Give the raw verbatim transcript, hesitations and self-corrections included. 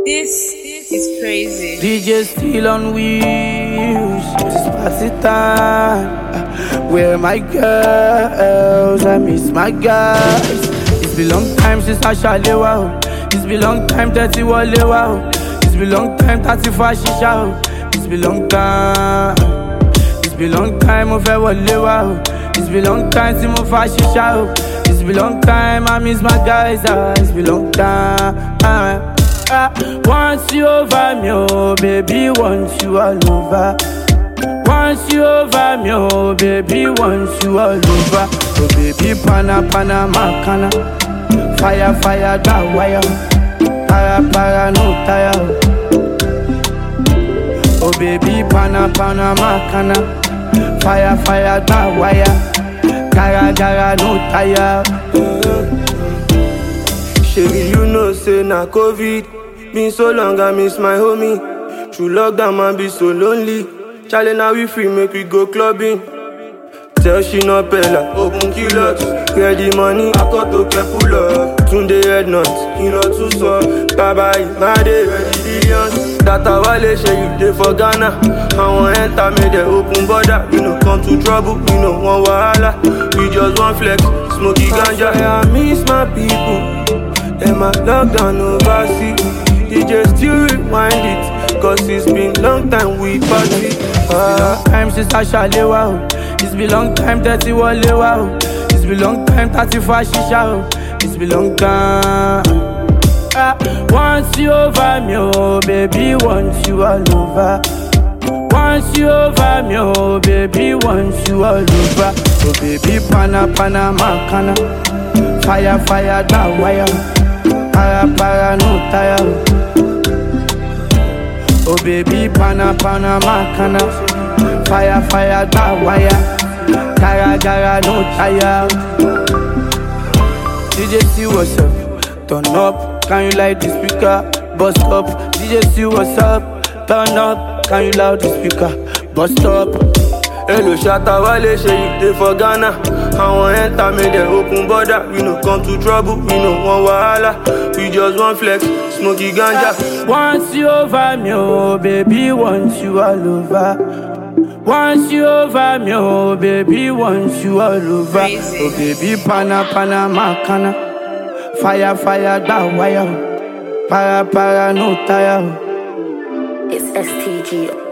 This is crazy. D J still on wheels. It's party time. Where my girls? I miss my guys. It's been long time since I shall wow. It's been long time thirty wale wow. It's been long time thirty-five shisha. It's been long time. It's been long time of wale wow. It's been long time since mo fa shisha. It's been long time I miss my guys. Ah, it's been long time. Ah, ah. Once you over me, oh baby, once you all over. Once you over me, oh baby, once you all over. Oh baby, pana pana makana. Fire fire da wire. Para para no tire. Oh baby, pana pana makana. Fire fire da wire. Gara gara no tire. Shady, you know say na COVID. Been so long I miss my homie. Through lockdown man be so lonely. Charlie now we free make we go clubbing. Tell she not bella, open kilos. Ready money, I got to get pull up. Tunde head nuts, you know too so. Bye bye, my day ready billions. That a wale share you day for Ghana. I want enter me the open border. We no come to trouble, we no want wahala. We just want flex, smoky ganja. I miss my people. Them a lockdown overseas. D J still rewind it, cause it's been long time we party. Ah. It's been long time since I shall wow. It's been long time thirty wale wow. It's been long time thirty-five shisha. It's been long time. Ah. Once you over me, oh baby, once you all over. Once you over me, oh baby, once you all over. Oh baby, pana pana makana. Fire fire da wire. Para para no tire. Oh baby, pana pana makana. Fire fire da wire. Gara gara no tire. D J see what's up, turn up. Can you light the speaker? Bust up. D J see what's up, turn up. Can you loud the speaker? Bust up. Hello, shatta wale share you day for Ghana. I want enter me the open border. We no come to trouble, we no want wahala. We just want flex, smoky ganja. Once you over me, oh baby, once you all over. Once you over me, oh baby, once you all over. Crazy. Oh baby, pana pana makana. Fire fire da wire. Para para no tire. It's S T G.